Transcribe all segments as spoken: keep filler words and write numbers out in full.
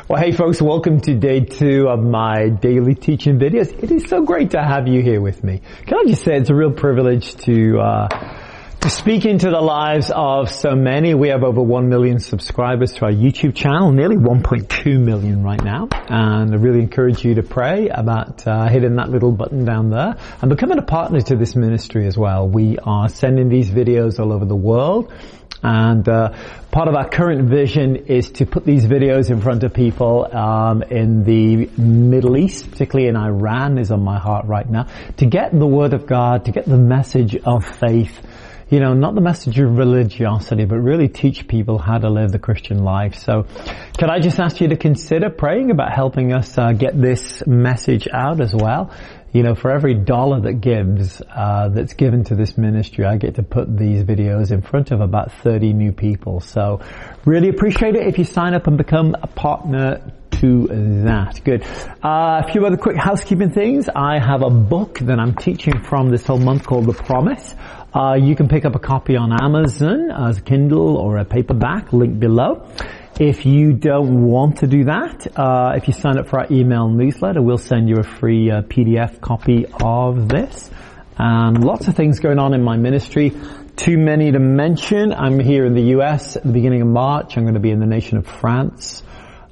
Well, hey folks, welcome to day two of my daily teaching videos. It is so great to have you here with me. Can I just say it's a real privilege to uh to speak into the lives of so many. We have over one million subscribers to our YouTube channel, nearly one point two million right now. And I really encourage you to pray about uh, hitting that little button down there and becoming a partner to this ministry as well. We are sending these videos all over the world. And uh part of our current vision is to put these videos in front of people um in the Middle East, particularly in Iran is on my heart right now, to get the Word of God, to get the message of faith, you know, not the message of religiosity, but really teach people how to live the Christian life. So can I just ask you to consider praying about helping us uh, get this message out as well? You know, for every dollar that gives, uh, that's given to this ministry, I get to put these videos in front of about thirty new people. So really appreciate it if you sign up and become a partner to that. Good. Uh, a few other quick housekeeping things. I have a book that I'm teaching from this whole month called The Promise. Uh, you can pick up a copy on Amazon as a Kindle or a paperback, link below. If you don't want to do that, uh, if you sign up for our email newsletter, we'll send you a free uh, P D F copy of this. And lots of things going on in my ministry. Too many to mention. I'm here in the U S at the beginning of March. I'm going to be in the nation of France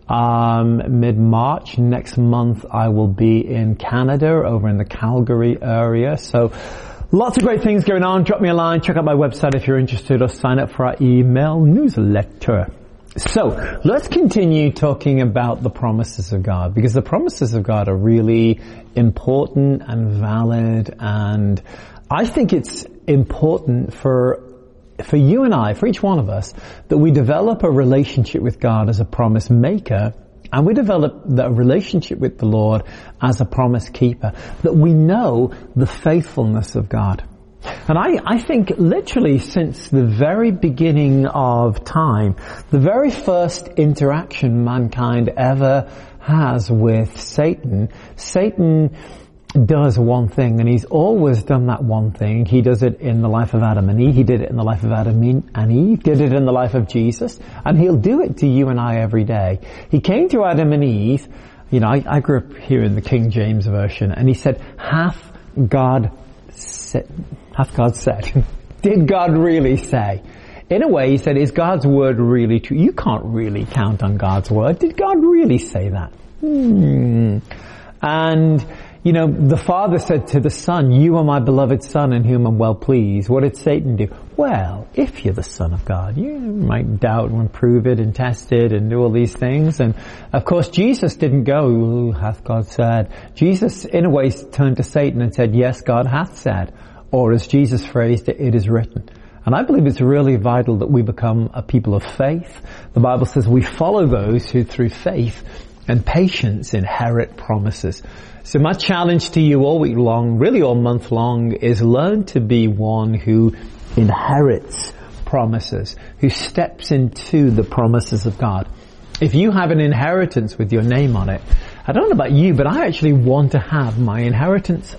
um mid-March. Next month I will be in Canada, over in the Calgary area. So lots of great things going on. Drop me a line. Check out my website if you're interested, or sign up for our email newsletter. So let's continue talking about the promises of God, because the promises of God are really important and valid, and I think it's important for for you and I, for each one of us, that we develop a relationship with God as a promise maker, and we develop the relationship with the Lord as a promise keeper, that we know the faithfulness of God. And I, I think literally since the very beginning of time, the very first interaction mankind ever has with Satan, Satan does one thing, and he's always done that one thing. He does it in the life of Adam and Eve. He did it in the life of Adam and Eve, did it in the life of Jesus, and he'll do it to you and I every day. He came to Adam and Eve, you know, I, I grew up here in the King James Version, and he said, hath God said, hath God said, did God really say? In a way, he said, is God's word really true? You can't really count on God's word. Did God really say that? Hmm. And you know, the Father said to the Son, you are my beloved Son in whom I'm well pleased. What did Satan do? Well, if you're the Son of God, you might doubt and prove it and test it and do all these things. And of course, Jesus didn't go, ooh, hath God said. Jesus, in a way, turned to Satan and said, yes, God hath said. Or as Jesus phrased it, it is written. And I believe it's really vital that we become a people of faith. The Bible says we follow those who through faith and patience inherit promises. So my challenge to you all week long, really all month long, is learn to be one who inherits promises, who steps into the promises of God. If you have an inheritance with your name on it, I don't know about you, but I actually want to have my inheritance.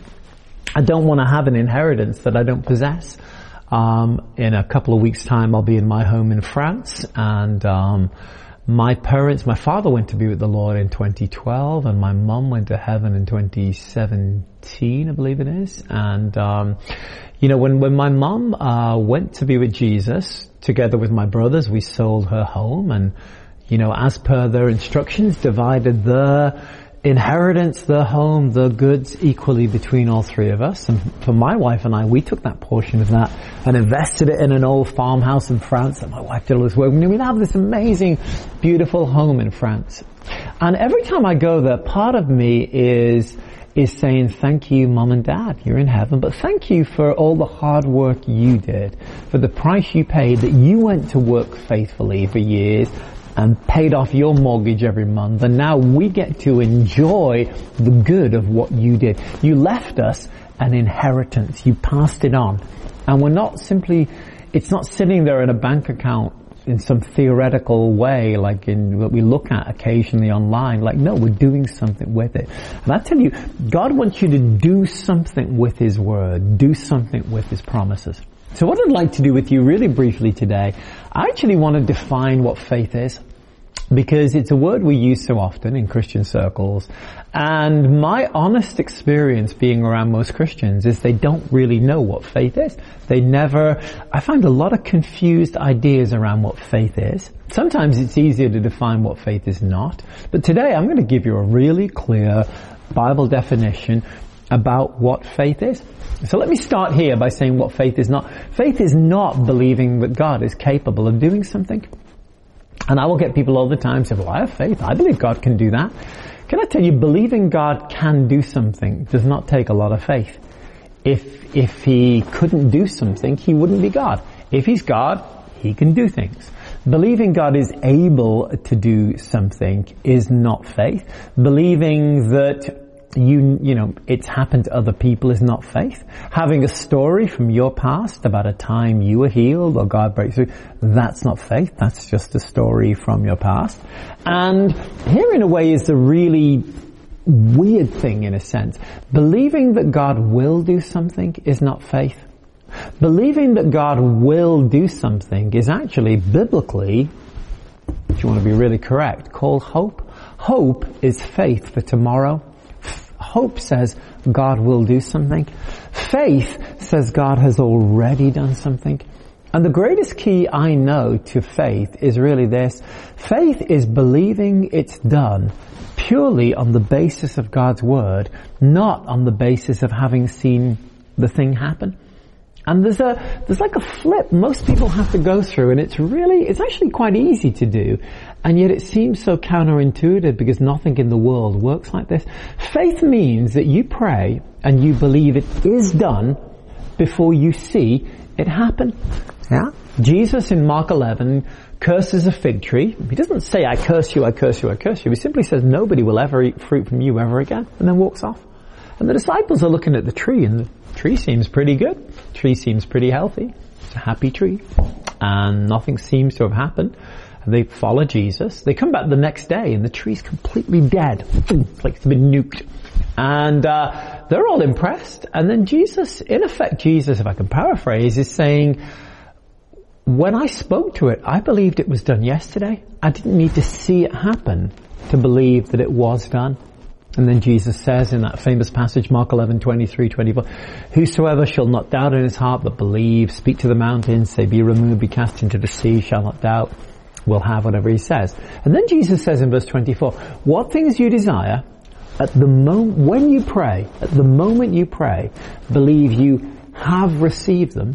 I don't want to have an inheritance that I don't possess. Um, in a couple of weeks' time, I'll be in my home in France, and um my parents, my father went to be with the Lord in twenty twelve, and my mum went to heaven in twenty seventeen, I believe it is. And, um, you know, when, when my mum, uh, went to be with Jesus, together with my brothers, we sold her home and, you know, as per their instructions, divided the inheritance, the home, the goods equally between all three of us. And for my wife and I, we took that portion of that and invested it in an old farmhouse in France that my wife did all this work. We have this amazing, beautiful home in France. And every time I go there, part of me is is saying, thank you, Mom and Dad, you're in heaven, but thank you for all the hard work you did, for the price you paid, that you went to work faithfully for years and paid off your mortgage every month, and now we get to enjoy the good of what you did. You left us an inheritance. You passed it on. And we're not simply, it's not sitting there in a bank account in some theoretical way, like in what we look at occasionally online. Like, no, we're doing something with it. And I tell you, God wants you to do something with His Word, do something with His promises. So what I'd like to do with you really briefly today, I actually want to define what faith is. because it's a word we use so often in Christian circles. And my honest experience being around most Christians is they don't really know what faith is. They never, I find a lot of confused ideas around what faith is. Sometimes it's easier to define what faith is not. But today I'm going to give you a really clear Bible definition about what faith is. So let me start here by saying what faith is not. Faith is not believing that God is capable of doing something. And I will get people all the time say, well, I have faith. I believe God can do that. Can I tell you, believing God can do something does not take a lot of faith. If, if He couldn't do something, He wouldn't be God. If He's God, He can do things. Believing God is able to do something is not faith. Believing that You, you know, it's happened to other people is not faith. Having a story from your past about a time you were healed or God breaks through, that's not faith. That's just a story from your past. And here in a way is the really weird thing in a sense. Believing that God will do something is not faith. Believing that God will do something is actually biblically, if you want to be really correct, called hope. Hope is faith for tomorrow. Hope says God will do something. Faith says God has already done something. And the greatest key I know to faith is really this. Faith is believing it's done purely on the basis of God's word, not on the basis of having seen the thing happen. And there's a, there's like a flip most people have to go through, and it's really, it's actually quite easy to do. And yet it seems so counterintuitive because nothing in the world works like this. Faith means that you pray and you believe it is done before you see it happen. Yeah? Jesus in Mark eleven curses a fig tree. He doesn't say, I curse you, I curse you, I curse you. He simply says, nobody will ever eat fruit from you ever again, and then walks off. And the disciples are looking at the tree, and the tree seems pretty good. The tree seems pretty healthy. It's a happy tree. And nothing seems to have happened. And they follow Jesus. They come back the next day, and the tree's completely dead. It's like it's been nuked. And uh, they're all impressed. And then Jesus, in effect, Jesus, if I can paraphrase, is saying, when I spoke to it, I believed it was done yesterday. I didn't need to see it happen to believe that it was done. And then Jesus says in that famous passage, Mark eleven, twenty-three, twenty-four, whosoever shall not doubt in his heart but believe, speak to the mountains, say, be removed, be cast into the sea, shall not doubt, will have whatever he says. And then Jesus says in verse twenty-four, what things you desire, at the moment, when you pray, at the moment you pray, believe you have received them,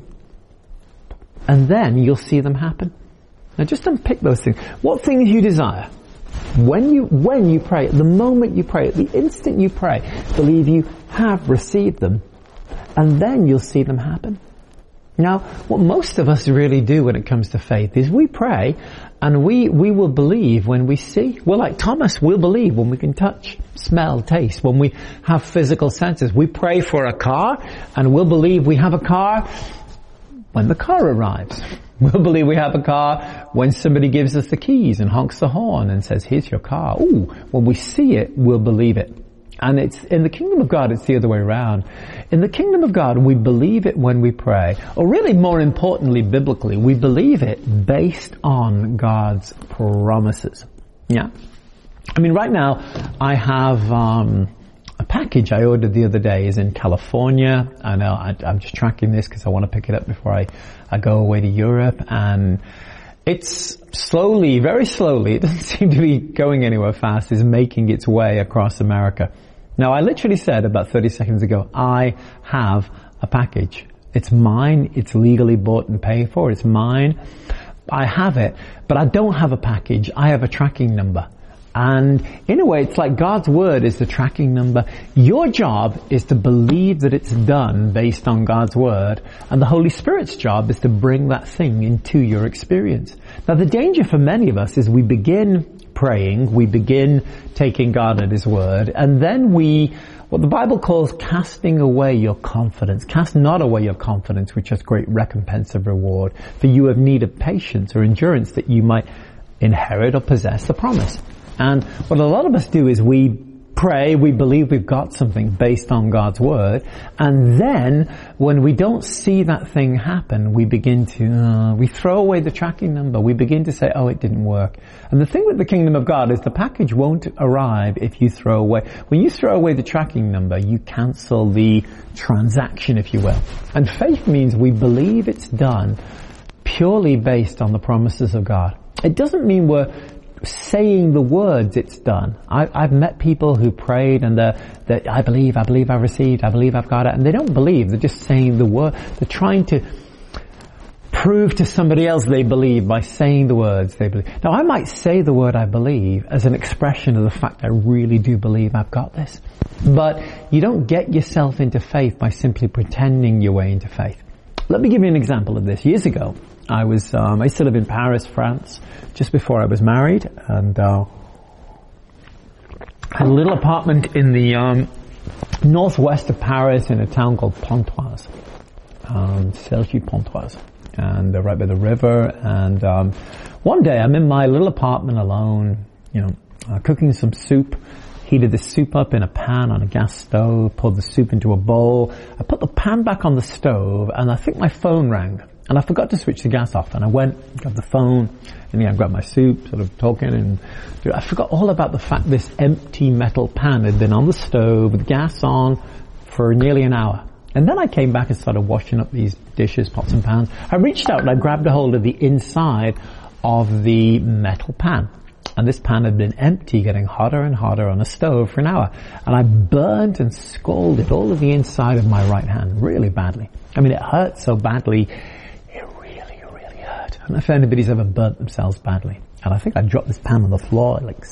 and then you'll see them happen. Now just unpick those things. What things you desire? When you, when you pray, at the moment you pray, at the instant you pray, believe you have received them, and then you'll see them happen. Now, what most of us really do when it comes to faith is we pray, and we, we will believe when we see. We're like Thomas, we'll believe when we can touch, smell, taste, when we have physical senses. We pray for a car, and we'll believe we have a car when the car arrives. We'll believe we have a car when somebody gives us the keys and honks the horn and says, here's your car. Ooh, when we see it, we'll believe it. And it's, in the kingdom of God, it's the other way around. In the kingdom of God, we believe it when we pray. Or really more importantly, biblically, we believe it based on God's promises. Yeah. I mean, right now, I have, um, a package I ordered the other day is in California. I know I, I'm just tracking this because I want to pick it up before I, I go away to Europe. And it's slowly, very slowly, it doesn't seem to be going anywhere fast, is making its way across America. Now, I literally said about thirty seconds ago, I have a package. It's mine. It's legally bought and paid for. It's mine. I have it, but I don't have a package. I have a tracking number. And in a way, it's like God's word is the tracking number. Your job is to believe that it's done based on God's word. And the Holy Spirit's job is to bring that thing into your experience. Now, the danger for many of us is we begin praying, we begin taking God at His word, and then we, what the Bible calls casting away your confidence. Cast not away your confidence, which has great recompense of reward. For you have need of patience or endurance that you might inherit or possess the promise. And what a lot of us do is we pray, we believe we've got something based on God's Word, and then when we don't see that thing happen, we begin to, uh, we throw away the tracking number. We begin to say, oh, it didn't work. And the thing with the kingdom of God is the package won't arrive if you throw away. When you throw away the tracking number, you cancel the transaction, if you will. And faith means we believe it's done purely based on the promises of God. It doesn't mean we're saying the words it's done. I, I've met people who prayed and they're, they're, I believe, I believe I've received, I believe I've got it, and they don't believe. They're just saying the word. They're trying to prove to somebody else they believe by saying the words they believe. Now, I might say the word I believe as an expression of the fact I really do believe I've got this. But you don't get yourself into faith by simply pretending your way into faith. Let me give you an example of this. Years ago, I was, um, I used to live in Paris, France, just before I was married, and, uh, I had a little apartment in the, um, northwest of Paris in a town called Pontoise, um, Cergy-Pontoise, and uh, right by the river, and, um, one day I'm in my little apartment alone, you know, uh, cooking some soup, heated the soup up in a pan on a gas stove, poured the soup into a bowl. I put the pan back on the stove, and I think my phone rang. And I forgot to switch the gas off, and I went, grabbed the phone, and yeah, I grabbed my soup, sort of talking, and I forgot all about the fact this empty metal pan had been on the stove with gas on for nearly an hour. And then I came back and started washing up these dishes, pots and pans. I reached out and I grabbed a hold of the inside of the metal pan. And this pan had been empty, getting hotter and hotter on a stove for an hour. And I burnt and scalded all of the inside of my right hand really badly. I mean, it hurt so badly. It really, really hurt. I don't know if anybody's ever burnt themselves badly. And I think I dropped this pan on the floor, like,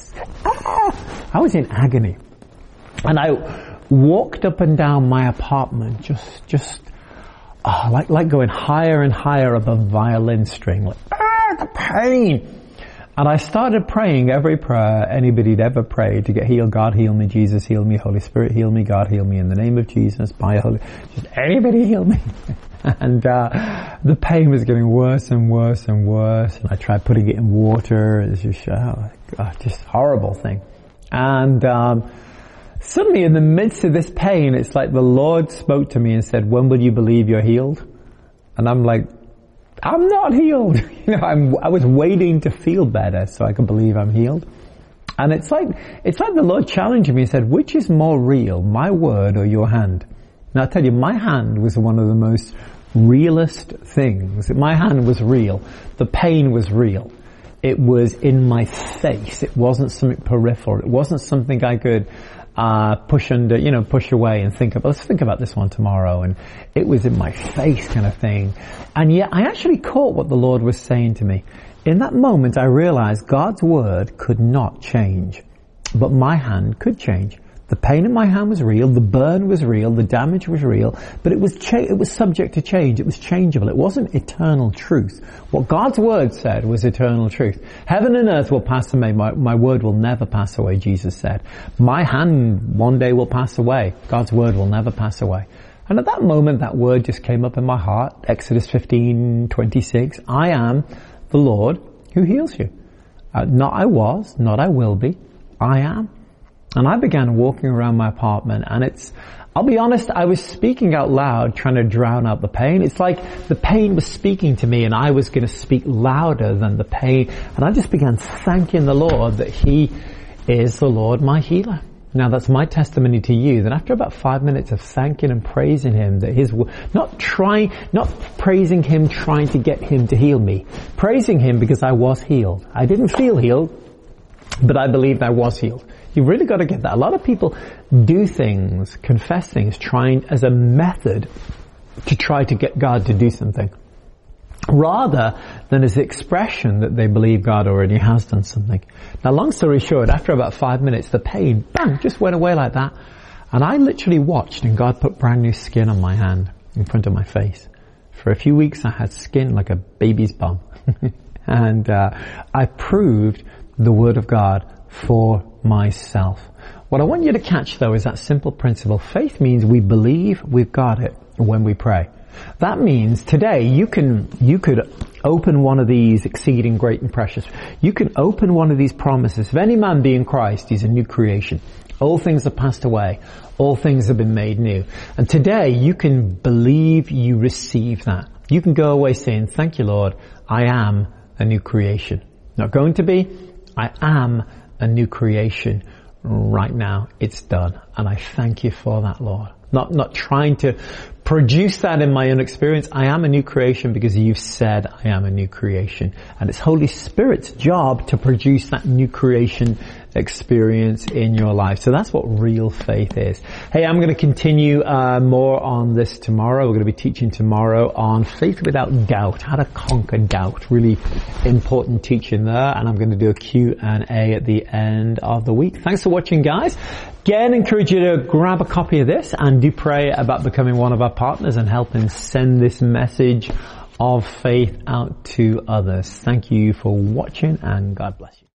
ah! I was in agony. And I walked up and down my apartment, just, just, oh, like, like going higher and higher above violin string, like, ah, the pain! And I started praying every prayer anybody'd ever prayed to get healed. God, heal me. Jesus, heal me. Holy Spirit, heal me. God, heal me. In the name of Jesus, by Holy, just anybody heal me. And, uh, the pain was getting worse and worse and worse. And I tried putting it in water. It's just, oh, God, just horrible thing. And, um, suddenly in the midst of this pain, it's like the Lord spoke to me and said, when will you believe you're healed? And I'm like, I'm not healed. You know, I'm, I was waiting to feel better so I could believe I'm healed. And it's like, it's like the Lord challenged me and said, which is more real, my word or your hand? Now I tell you, my hand was one of the most realest things. My hand was real. The pain was real. It was in my face. It wasn't something peripheral. It wasn't something I could uh push under, you know, push away and think about, let's think about this one tomorrow. And it was in my face kind of thing. And yet I actually caught what the Lord was saying to me. In that moment I realized God's word could not change, but my hand could change. The pain in my hand was real, the burn was real, the damage was real, but it was cha- it was subject to change. It was changeable. It wasn't eternal truth. What God's word said was eternal truth. Heaven and earth will pass away. My, my word will never pass away, Jesus said. My hand one day will pass away. God's word will never pass away. And at that moment, that word just came up in my heart. Exodus fifteen twenty-six. I am the Lord who heals you. Uh, not I was, not I will be. I am. And I began walking around my apartment, and it's, I'll be honest, I was speaking out loud, trying to drown out the pain. It's like the pain was speaking to me, and I was going to speak louder than the pain. And I just began thanking the Lord that He is the Lord, my healer. Now that's my testimony to you, that after about five minutes of thanking and praising Him, that His, not trying, not praising Him trying to get Him to heal me, praising Him because I was healed. I didn't feel healed, but I believed I was healed. You've really got to get that. A lot of people do things, confess things, trying as a method to try to get God to do something, rather than as the expression that they believe God already has done something. Now, long story short, after about five minutes, the pain, bang, just went away like that. And I literally watched, and God put brand new skin on my hand in front of my face. For a few weeks, I had skin like a baby's bum. and uh, I proved the Word of God for myself. What I want you to catch, though, is that simple principle. Faith means we believe we've got it when we pray. That means today you can, you could open one of these exceeding great and precious. You can open one of these promises. If any man be in Christ, he's a new creation. All things have passed away. All things have been made new. And today you can believe you receive that. You can go away saying, thank you, Lord, I am a new creation. Not going to be, I am a new creation right now. It's done. And I thank you for that, Lord. Not, not trying to produce that in my own experience. I am a new creation because you've said I am a new creation. And it's Holy Spirit's job to produce that new creation experience in your life. So that's what real faith is. Hey, I'm going to continue uh, more on this tomorrow. We're going to be teaching tomorrow on faith without doubt, how to conquer doubt. Really important teaching there. And I'm going to do a Q and A at the end of the week. Thanks for watching, guys. Again, encourage you to grab a copy of this and do pray about becoming one of our partners and helping send this message of faith out to others. Thank you for watching and God bless you.